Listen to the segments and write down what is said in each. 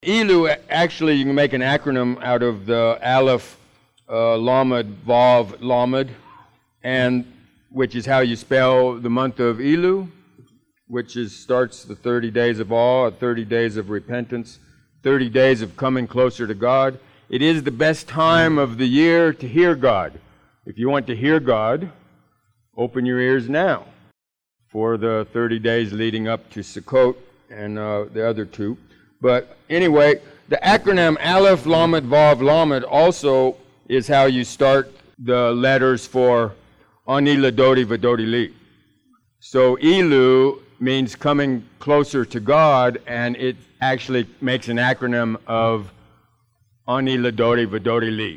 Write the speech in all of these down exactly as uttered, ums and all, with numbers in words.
Elu, actually, you can make an acronym out of the Aleph, uh, Lamed, Vav, Lamed, and which is how you spell the month of Elu, which is starts the thirty days of awe, thirty days of repentance, thirty days of coming closer to God. It is the best time of the year to hear God. If you want to hear God, open your ears now for the thirty days leading up to Sukkot and uh, the other two. But anyway, the acronym Aleph, Lamed, Vav, Lamed also is how you start the letters for Ani Ladodi Vadodi Li. So Elu means coming closer to God, and it actually makes an acronym of Ani Ladodi Vadodi Li.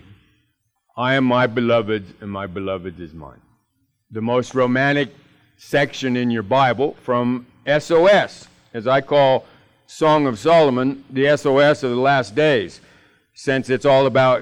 I am my beloved, and my beloved is mine. The most romantic section in your Bible from S O S, as I call Song of Solomon, the S O S of the last days, since it's all about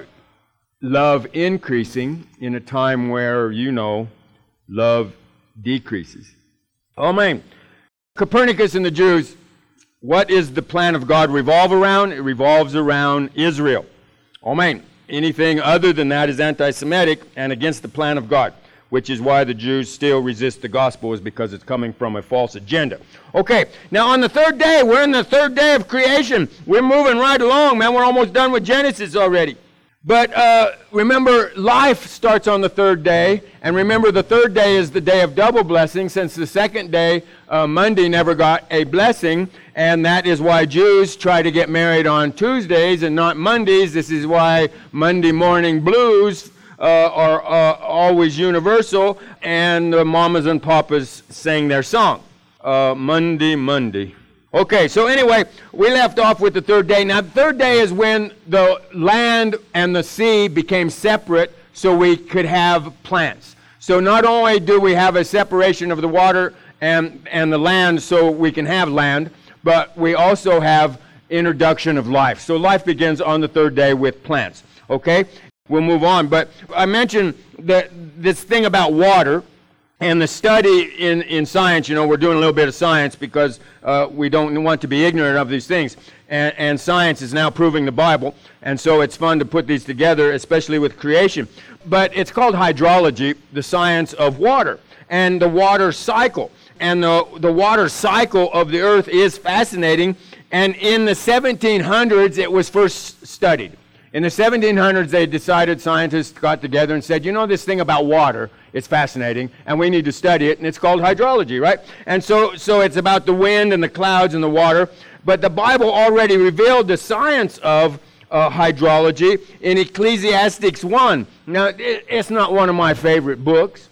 love increasing in a time where, you know, love decreases. Amen. Copernicus and the Jews, what is the plan of God revolve around? It revolves around Israel. Amen. Anything other than that is anti-Semitic and against the plan of God, which is why the Jews still resist the gospel, is because it's coming from a false agenda. Okay, now on the third day, we're in the third day of creation. We're moving right along, man. We're almost done with Genesis already. But uh, remember, life starts on the third day, and remember the third day is the day of double blessing, since the second day, uh, Monday, never got a blessing, and that is why Jews try to get married on Tuesdays and not Mondays. This is why Monday morning blues uh, are uh, always universal, and the mamas and papas sing their song, uh, Monday, Monday. Okay, so anyway, we left off with the third day. Now, the third day is when the land and the sea became separate so we could have plants. So not only do we have a separation of the water and, and the land so we can have land, but we also have introduction of life. So life begins on the third day with plants. Okay? We'll move on. But I mentioned that this thing about water. And the study in, in science, you know, we're doing a little bit of science because uh, we don't want to be ignorant of these things. And, and science is now proving the Bible. And so it's fun to put these together, especially with creation. But it's called hydrology, the science of water, and the water cycle. And the, the water cycle of the earth is fascinating. And in the seventeen hundreds, it was first studied. In the seventeen hundreds, they decided, scientists got together and said, you know, this thing about water, it's fascinating, and we need to study it, and it's called hydrology, right? And so, so it's about the wind and the clouds and the water, but the Bible already revealed the science of uh, hydrology in Ecclesiastes one. Now, it, it's not one of my favorite books,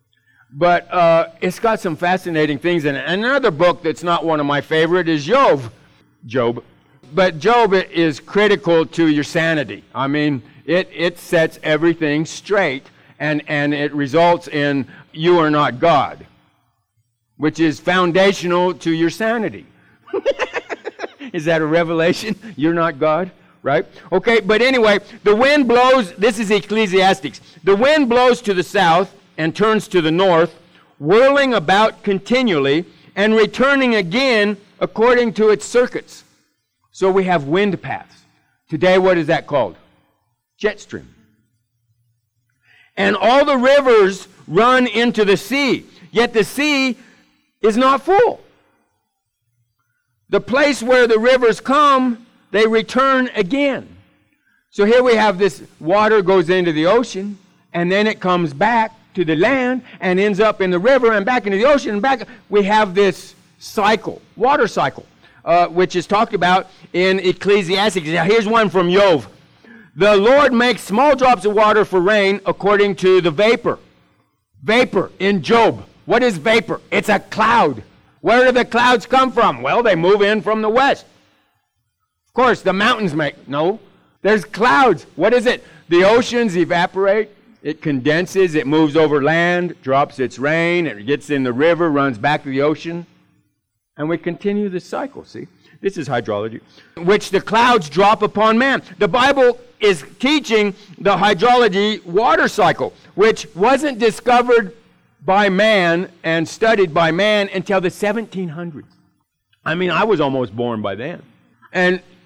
but uh, it's got some fascinating things in it. Another book that's not one of my favorite is Job. Job. But Job is critical to your sanity. I mean, it, it sets everything straight, and, and it results in you are not God, which is foundational to your sanity. Is that a revelation? You're not God, right? Okay, but anyway, the wind blows, this is Ecclesiastes. The wind blows to the south and turns to the north, whirling about continually and returning again according to its circuits. So we have wind paths. Today, what is that called? Jet stream. And all the rivers run into the sea, yet the sea is not full. The place where the rivers come, they return again. So here we have this water goes into the ocean, and then it comes back to the land and ends up in the river and back into the ocean and back. We have this cycle, water cycle. Uh, which is talked about in Ecclesiastes. Now, here's one from Job. The Lord makes small drops of water for rain according to the vapor. Vapor in Job. What is vapor? It's a cloud. Where do the clouds come from? Well, they move in from the west. Of course, the mountains make... No. There's clouds. What is it? The oceans evaporate. It condenses. It moves over land, drops its rain. It gets in the river, runs back to the ocean. And we continue this cycle, see? This is hydrology, which the clouds drop upon man. The Bible is teaching the hydrology water cycle, which wasn't discovered by man and studied by man until the seventeen hundreds. I mean, I was almost born by then. And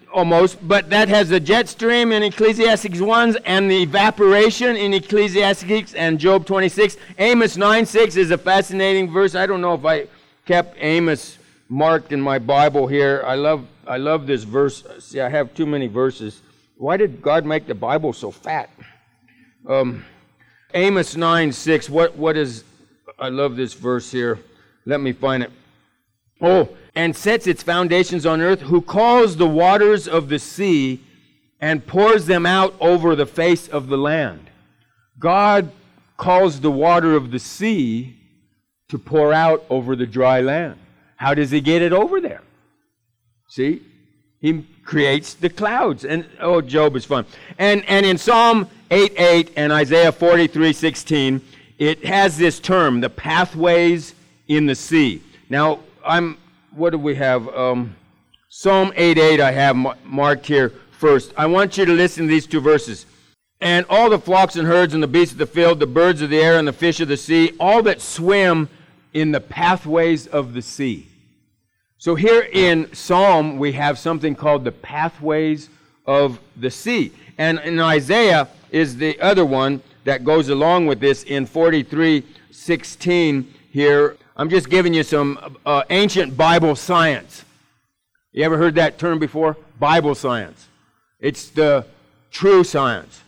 almost, but that has the jet stream in Ecclesiastes one and the evaporation in Ecclesiastes and Job twenty-six. Amos nine six is a fascinating verse. I don't know if I kept Amos marked in my Bible here. I love I love this verse. See, I have too many verses. Why did God make the Bible so fat? Um, Amos nine six. What what is? I love this verse here. Let me find it. Oh, and sets its foundations on earth, who calls the waters of the sea and pours them out over the face of the land. God calls the water of the sea to pour out over the dry land. How does he get it over there? See? He creates the clouds. And, oh, Job is fun. And, and in Psalm eight eight and Isaiah forty-three sixteen, it has this term, the pathways in the sea. Now, I'm, what do we have? Um, Psalm eight eight I have mar- marked here first. I want you to listen to these two verses. And all the flocks and herds and the beasts of the field, the birds of the air and the fish of the sea, all that swim in the pathways of the sea. So here in Psalm, we have something called the pathways of the sea. And in Isaiah is the other one that goes along with this in forty-three sixteen here. I'm just giving you some uh, ancient Bible science. You ever heard that term before? Bible science. It's the true science.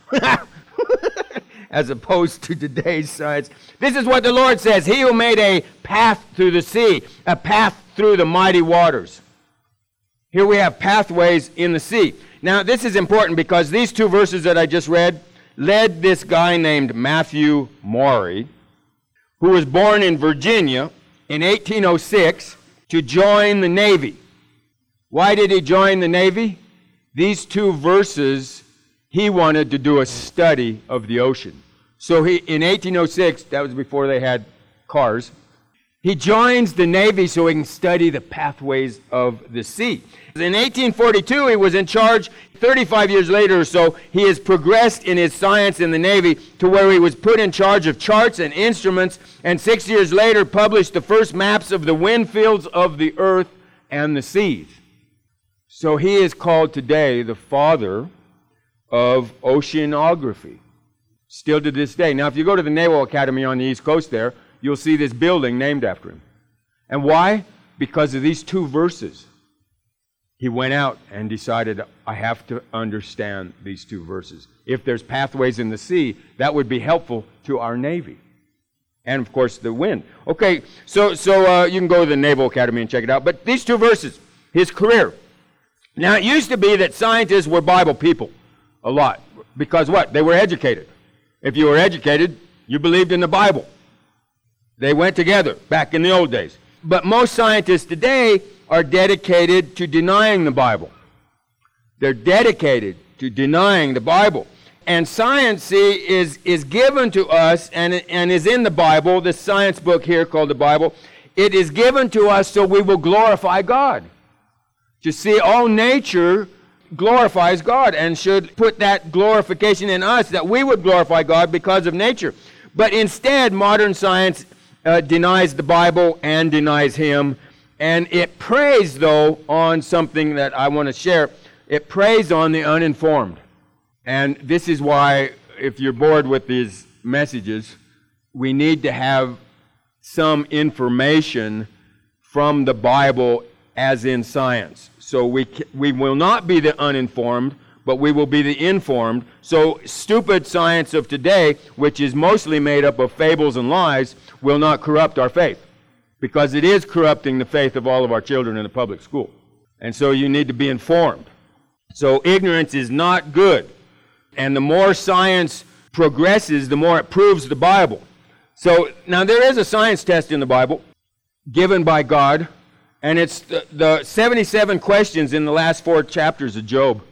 As opposed to today's science. This is what the Lord says. He who made a path through the sea, a path through the mighty waters. Here we have pathways in the sea. Now, this is important because these two verses that I just read led this guy named Matthew Maury, who was born in Virginia in eighteen oh six, to join the Navy. Why did he join the Navy? These two verses, he wanted to do a study of the ocean. So he, in eighteen oh six, that was before they had cars, he joins the Navy so he can study the pathways of the sea. In eighteen forty-two, he was in charge. thirty-five years later or so, he has progressed in his science in the Navy to where he was put in charge of charts and instruments, and six years later published the first maps of the wind fields of the earth and the seas. So he is called today the father of oceanography, still to this day. Now, if you go to the Naval Academy on the East Coast there, you'll see this building named after him. And why? Because of these two verses. He went out and decided, I have to understand these two verses. If there's pathways in the sea, that would be helpful to our Navy. And, of course, the wind. Okay, so so uh, you can go to the Naval Academy and check it out. But these two verses, his career. Now, it used to be that scientists were Bible people a lot. Because what? They were educated. If you were educated, you believed in the Bible. They went together back in the old days. But most scientists today are dedicated to denying the Bible. They're dedicated to denying the Bible. And science, see, is, is given to us and, and is in the Bible, this science book here called the Bible. It is given to us so we will glorify God. You see, all nature glorifies God and should put that glorification in us, that we would glorify God because of nature. But instead, modern science uh, denies the Bible and denies Him. And it preys, though, on something that I want to share. It preys on the uninformed. And this is why, if you're bored with these messages, we need to have some information from the Bible as in science. So we we will not be the uninformed, but we will be the informed. So stupid science of today, which is mostly made up of fables and lies, will not corrupt our faith, because it is corrupting the faith of all of our children in the public school. And so you need to be informed. So ignorance is not good. And the more science progresses, the more it proves the Bible. So now there is a science test in the Bible given by God, and it's the, the seventy-seven questions in the last four chapters of Job.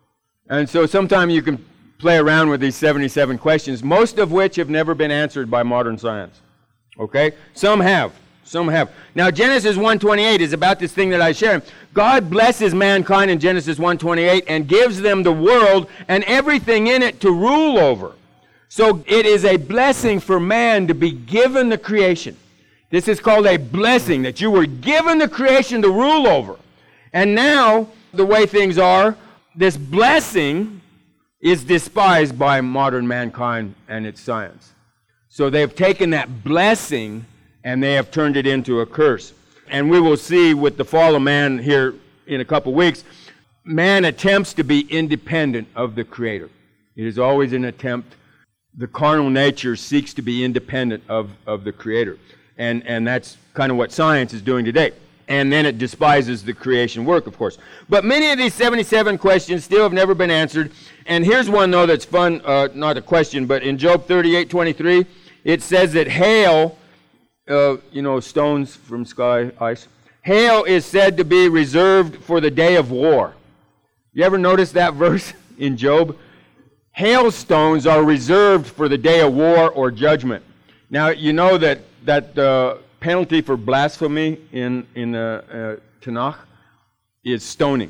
And so sometime you can play around with these seventy-seven questions, most of which have never been answered by modern science. Okay? Some have. Some have. Now, Genesis one twenty-eight is about this thing that I share. God blesses mankind in Genesis one twenty-eight and gives them the world and everything in it to rule over. So it is a blessing for man to be given the creation. This is called a blessing, that you were given the creation to rule over. And now, the way things are, this blessing is despised by modern mankind and its science. So they've taken that blessing and they have turned it into a curse. And we will see with the fall of man here in a couple weeks, man attempts to be independent of the Creator. It is always an attempt. The carnal nature seeks to be independent of, of the Creator. And, and that's kind of what science is doing today. And then it despises the creation work, of course. But many of these seventy-seven questions still have never been answered. And here's one, though, that's fun, uh, not a question, but in Job thirty-eight twenty-three, it says that hail, uh, you know, stones from sky, ice, hail is said to be reserved for the day of war. You ever notice that verse in Job? Hailstones are reserved for the day of war or judgment. Now, you know that that the penalty for blasphemy in, in the uh, Tanakh is stoning.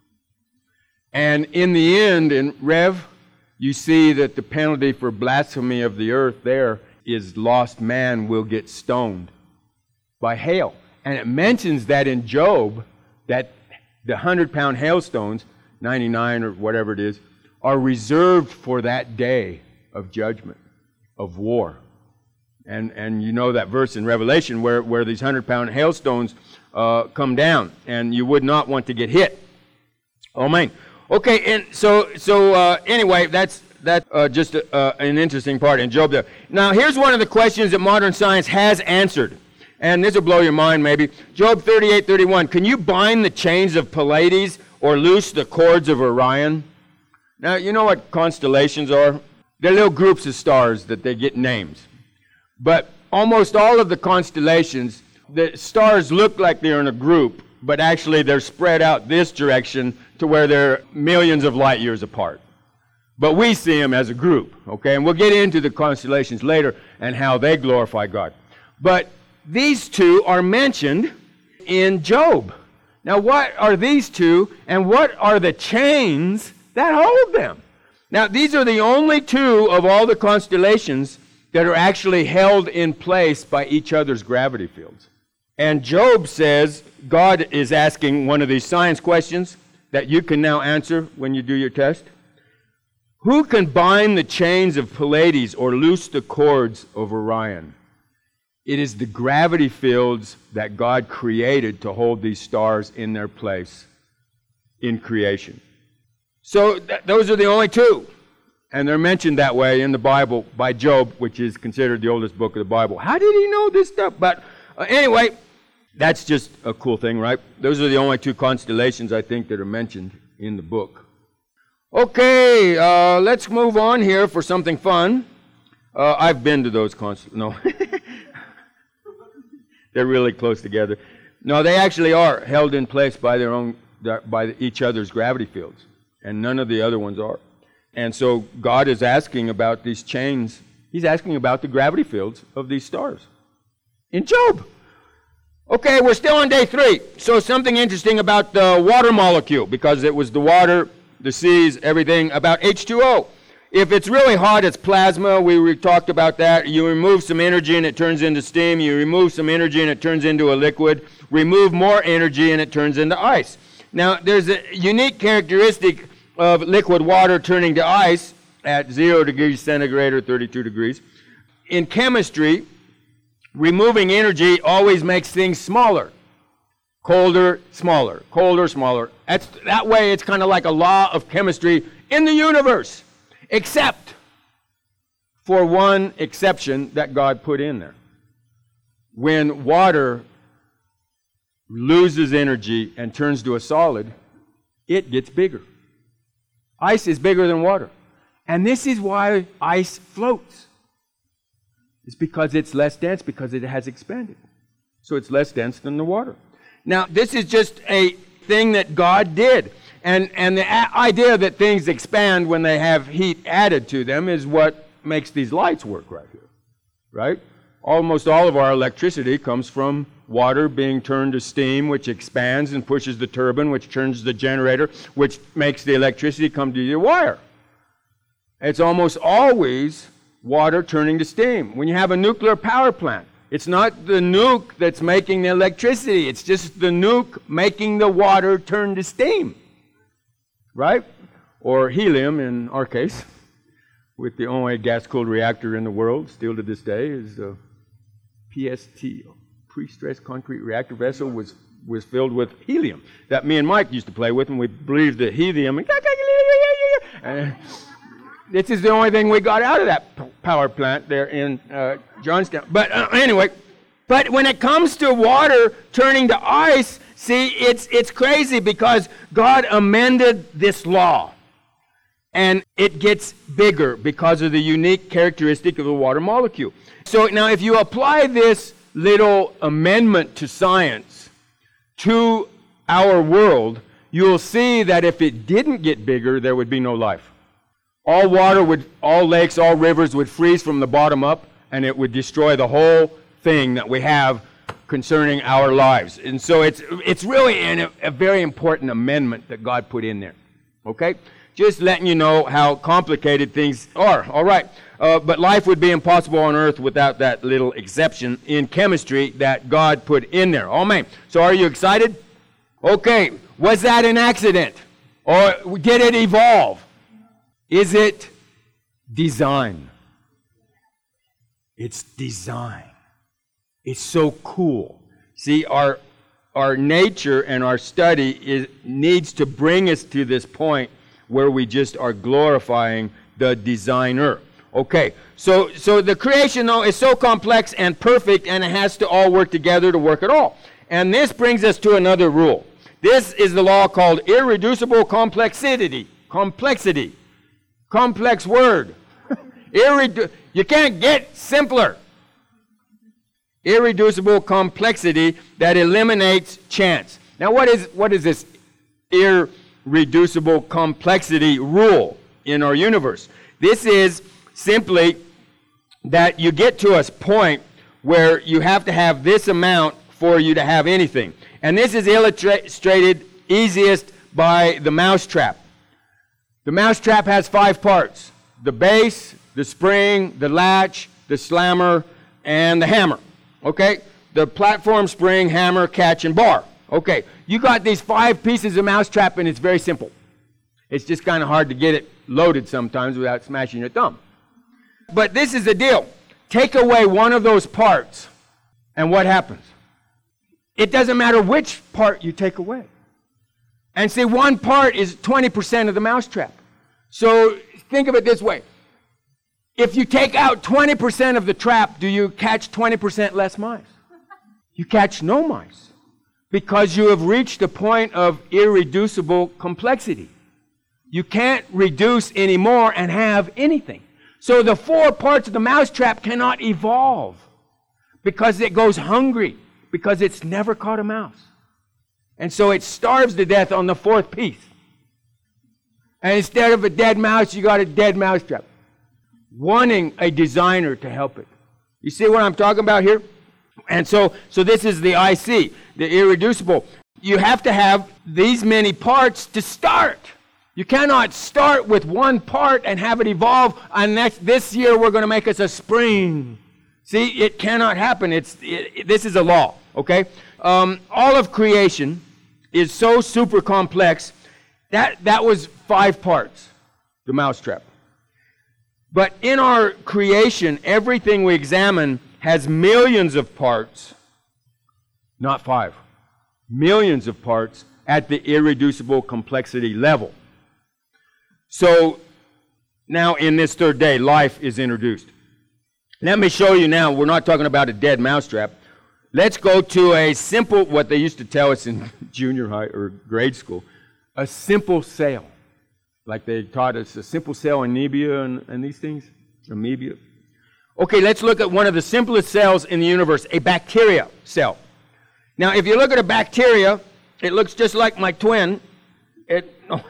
And in the end, in Rev, you see that the penalty for blasphemy of the earth there is lost man will get stoned by hail. And it mentions that in Job, that the hundred-pound hailstones, ninety-nine or whatever it is, are reserved for that day of judgment, of war. And and you know that verse in Revelation where, where these hundred-pound hailstones uh, come down, and you would not want to get hit. Oh, man. Okay, and so so uh, anyway, that's that's uh, just a, uh, an interesting part in Job there. Now, here's one of the questions that modern science has answered, and this will blow your mind maybe. Job thirty-eight thirty-one, can you bind the chains of Pleiades or loose the cords of Orion? Now, you know what constellations are? They're little groups of stars that they get names. But almost all of the constellations, the stars look like they're in a group, but actually they're spread out this direction to where they're millions of light years apart. But we see them as a group, okay? And we'll get into the constellations later and how they glorify God. But these two are mentioned in Job. Now, what are these two, and what are the chains that hold them? Now, these are the only two of all the constellations that are actually held in place by each other's gravity fields. And Job says God is asking one of these science questions that you can now answer when you do your test. Who can bind the chains of Pleiades or loose the cords of Orion? It is the gravity fields that God created to hold these stars in their place in creation. So th- those are the only two. And they're mentioned that way in the Bible by Job, which is considered the oldest book of the Bible. How did he know this stuff? But uh, anyway, that's just a cool thing, right? Those are the only two constellations, I think, that are mentioned in the book. Okay, uh, let's move on here for something fun. Uh, I've been to those constellations. No. They're really close together. No, they actually are held in place by their own, by each other's gravity fields. And none of the other ones are. And so God is asking about these chains. He's asking about the gravity fields of these stars in Job. Okay, we're still on day three. So something interesting about the water molecule, because it was the water, the seas, everything, about H two O. If it's really hot, it's plasma. We re- talked about that. You remove some energy and it turns into steam. You remove some energy and it turns into a liquid. Remove more energy and it turns into ice. Now, there's a unique characteristic of liquid water turning to ice at zero degrees centigrade or thirty-two degrees. In chemistry, removing energy always makes things smaller. Colder, smaller. Colder, smaller. That's, that way, it's kind of like a law of chemistry in the universe, except for one exception that God put in there. When water loses energy and turns to a solid, it gets bigger. Ice is bigger than water. And this is why ice floats. It's because it's less dense, because it has expanded. So it's less dense than the water. Now, this is just a thing that God did. And, and the a- idea that things expand when they have heat added to them is what makes these lights work right here. Right? Almost all of our electricity comes from water being turned to steam, which expands and pushes the turbine, which turns the generator, which makes the electricity come to your wire. It's almost always water turning to steam. When you have a nuclear power plant, it's not the nuke that's making the electricity. It's just the nuke making the water turn to steam. Right? or helium in our case, with the only gas-cooled reactor in the world, still to this day, is the P S T, pre-stressed concrete reactor vessel, was, was filled with helium that me and Mike used to play with, and we believed the helium, and, and this is the only thing we got out of that p- power plant there in uh, Johnstown. But uh, anyway, but when it comes to water turning to ice, see, it's it's crazy because God amended this law. And it gets bigger because of the unique characteristic of the water molecule. So now if you apply this little amendment to science to our world, you'll see that if it didn't get bigger, there would be no life. All water would, all lakes, all rivers would freeze from the bottom up, and it would destroy the whole thing that we have concerning our lives. And so it's it's really an, a very important amendment that God put in there. Okay? Just letting you know how complicated things are. All right. Uh, but life would be impossible on earth without that little exception in chemistry that God put in there. Amen. So are you excited? Okay. Was that an accident? Or did it evolve? Is it design? It's design. It's so cool. See, our our nature and our study is, needs to bring us to this point where we just are glorifying the designer. Okay, so so the creation, though, is so complex and perfect, and it has to all work together to work at all. And this brings us to another rule. This is the law called irreducible complexity. Complexity. Complex word. Irredu- you can't get simpler. Irreducible complexity that eliminates chance. Now, what is what is this irreducible reducible complexity rule in our universe? This is simply that you get to a point where you have to have this amount for you to have anything. And this is illustrated easiest by the mousetrap. The mousetrap has five parts: the base, the spring, the latch, the slammer, and the hammer. Okay? The platform, spring, hammer, catch, and bar. Okay, you got these five pieces of mousetrap, and it's very simple. It's just kind of hard to get it loaded sometimes without smashing your thumb. But this is the deal. Take away one of those parts, and what happens? It doesn't matter which part you take away. And see, one part is twenty percent of the mousetrap. So think of it this way. If you take out twenty percent of the trap, do you catch twenty percent less mice? You catch no mice. Because you have reached a point of irreducible complexity. You can't reduce anymore and have anything. So the four parts of the mousetrap cannot evolve because it goes hungry, because it's never caught a mouse. And so it starves to death on the fourth piece. And instead of a dead mouse, you got a dead mousetrap, wanting a designer to help it. You see what I'm talking about here? And so, so this is the I C, the irreducible. You have to have these many parts to start. You cannot start with one part and have it evolve, and next, this year we're going to make us a spring. See, it cannot happen. It's it, it, this is a law, okay? Um, all of creation is so super complex. That, that was five parts, the mousetrap. But in our creation, everything we examine has millions of parts, not five, millions of parts at the irreducible complexity level. So now in this third day, life is introduced. Let me show you now, we're not talking about a dead mousetrap. Let's go to a simple, what they used to tell us in junior high or grade school, a simple cell. Like they taught us a simple cell, amoeba and, and these things, amoeba. Okay, let's look at one of the simplest cells in the universe, a bacteria cell. Now, if you look at a bacteria, it looks just like my twin. It, oh.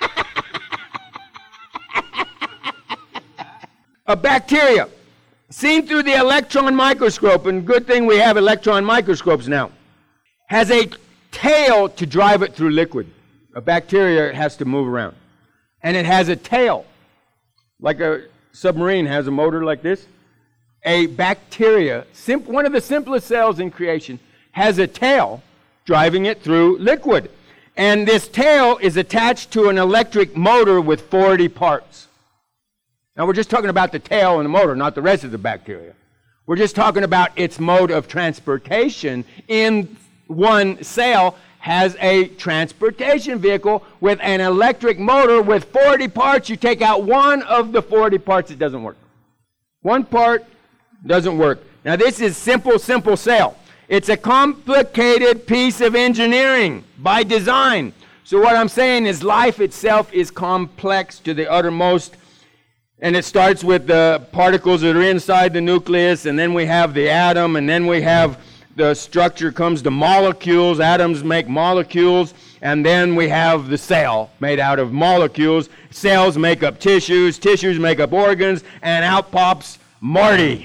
A bacteria, seen through the electron microscope, and good thing we have electron microscopes now, has a tail to drive it through liquid. A bacteria has to move around. And it has a tail, like a submarine has a motor like this. A bacteria, sim- one of the simplest cells in creation, has a tail driving it through liquid. And this tail is attached to an electric motor with forty parts. Now, we're just talking about the tail and the motor, not the rest of the bacteria. We're just talking about its mode of transportation. In one cell has a transportation vehicle with an electric motor with forty parts. You take out one of the forty parts, it doesn't work. One part doesn't work. Now, this is simple, simple cell. It's a complicated piece of engineering by design. So what I'm saying is life itself is complex to the uttermost. And it starts with the particles that are inside the nucleus, and then we have the atom, and then we have the structure comes to molecules. Atoms make molecules, and then we have the cell made out of molecules. Cells make up tissues, tissues make up organs, and out pops Marty.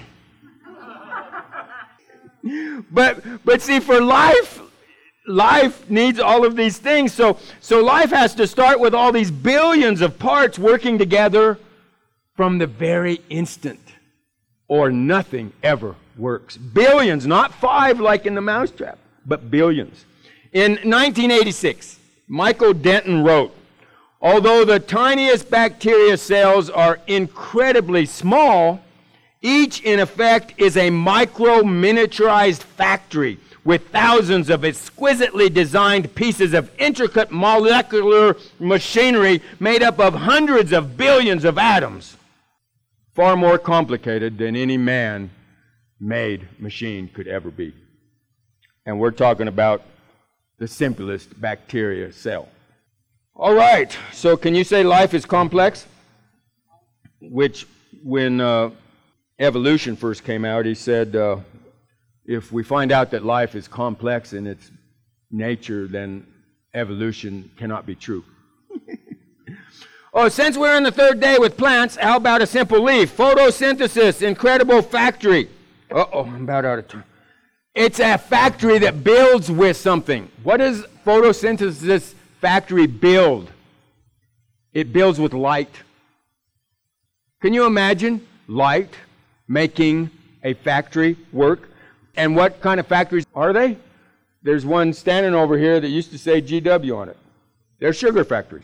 but but see, for life, life needs all of these things. So so life has to start with all these billions of parts working together from the very instant, or nothing ever works. Billions, not five like in the mousetrap, but billions. In nineteen eighty-six, Michael Denton wrote, although the tiniest bacteria cells are incredibly small, each in effect is a micro-miniaturized factory with thousands of exquisitely designed pieces of intricate molecular machinery made up of hundreds of billions of atoms. Far more complicated than any man-made machine could ever be. And we're talking about the simplest bacteria cell. All right, so can you say life is complex? Which, when uh, evolution first came out, he said, uh, if we find out that life is complex in its nature, then evolution cannot be true. Oh, since we're on the third day with plants, how about a simple leaf? Photosynthesis, incredible factory. Uh-oh, I'm about out of time. It's a factory that builds with something. What does photosynthesis factory build? It builds with light. Can you imagine light making a factory work? And what kind of factories are they? There's one standing over here that used to say G W on it. They're sugar factories.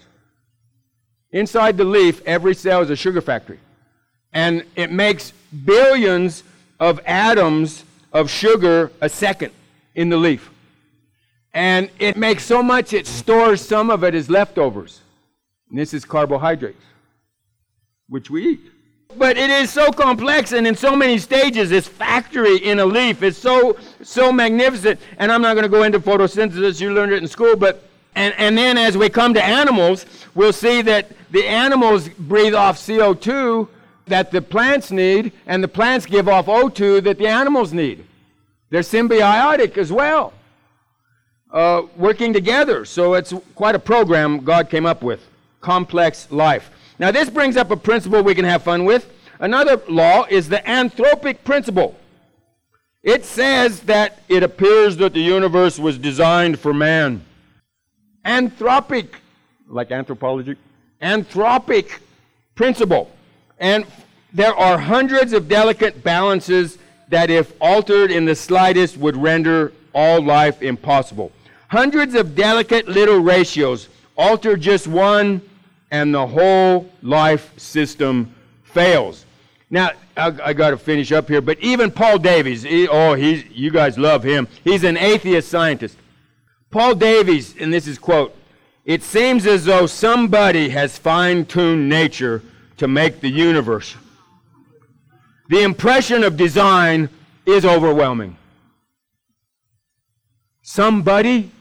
Inside the leaf, every cell is a sugar factory. And it makes billions of atoms of sugar a second in the leaf. And it makes so much it stores some of it as leftovers. And this is carbohydrates, which we eat. But it is so complex and in so many stages. This factory in a leaf is so so magnificent. And I'm not going to go into photosynthesis. You learned it in school. But and, and then as we come to animals, we'll see that the animals breathe off C O two that the plants need, and the plants give off O two that the animals need. They're symbiotic as well, uh, working together. So it's quite a program God came up with. Complex life. Now this brings up a principle we can have fun with. Another law is the anthropic principle. It says that it appears that the universe was designed for man. Anthropic, like anthropology, anthropic principle. And there are hundreds of delicate balances that, if altered in the slightest, would render all life impossible. Hundreds of delicate little ratios. Alter just one, and the whole life system fails. Now, I, I got to finish up here, but even Paul Davies, he, oh, he's, you guys love him. He's an atheist scientist. Paul Davies, and this is quote, "It seems as though somebody has fine-tuned nature to make the universe. The impression of design is overwhelming." Somebody?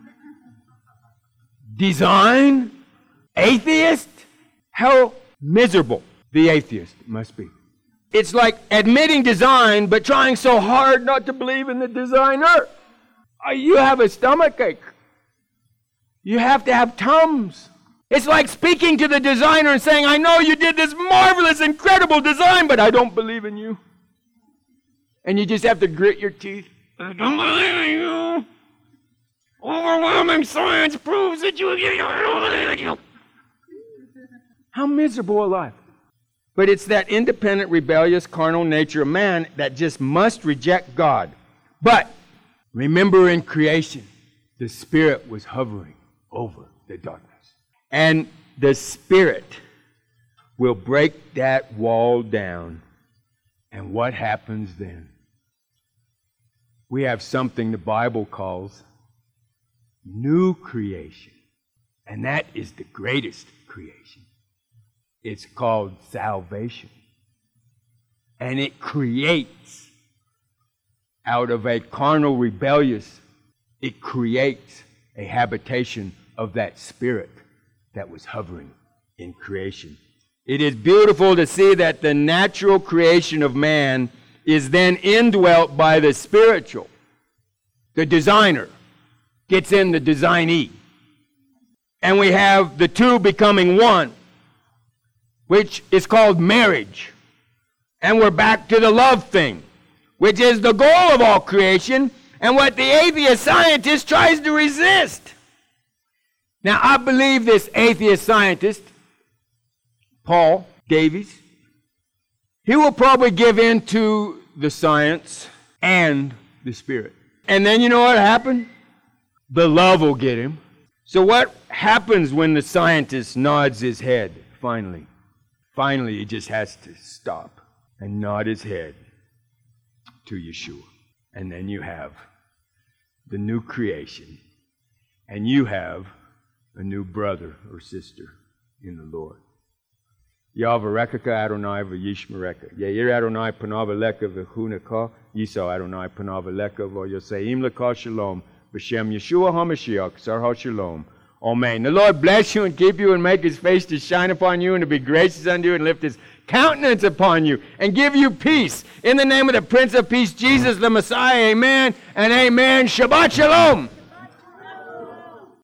Design? Atheist? How miserable the atheist must be. It's like admitting design, but trying so hard not to believe in the designer. You have a stomachache. You have to have Tums. It's like speaking to the designer and saying, "I know you did this marvelous, incredible design, but I don't believe in you." And you just have to grit your teeth. "I don't believe in you. Overwhelming science proves that you don't believe in you." How miserable a life. But it's that independent, rebellious, carnal nature of man that just must reject God. But remember, in creation, the Spirit was hovering over the darkness. And the Spirit will break that wall down. And what happens then? We have something the Bible calls new creation. And that is the greatest creation. It's called salvation. And it creates out of a carnal rebellious, it creates a habitation of that Spirit that was hovering in creation. It is beautiful to see that the natural creation of man is then indwelt by the spiritual. The designer gets in the designee. And we have the two becoming one, which is called marriage. And we're back to the love thing, which is the goal of all creation and what the atheist scientist tries to resist. Now, I believe this atheist scientist, Paul Davies, he will probably give in to the science and the Spirit. And then you know what happened? The love will get him. So what happens when the scientist nods his head, finally? Finally, he just has to stop and nod his head to Yeshua. And then you have the new creation. And you have a new brother or sister in the Lord. Yahvarekaka Adonai v'yishmereka. Yair Adonai panavaleka v'chunaka. Yisrael Adonai panavaleka v'yoseim leka shalom. B'shem Yeshua HaMashiach, Sarha Shalom. Amen. The Lord bless you and keep you and make his face to shine upon you and to be gracious unto you and lift his countenance upon you and give you peace. In the name of the Prince of Peace, Jesus the Messiah, amen and amen. Shabbat Shalom.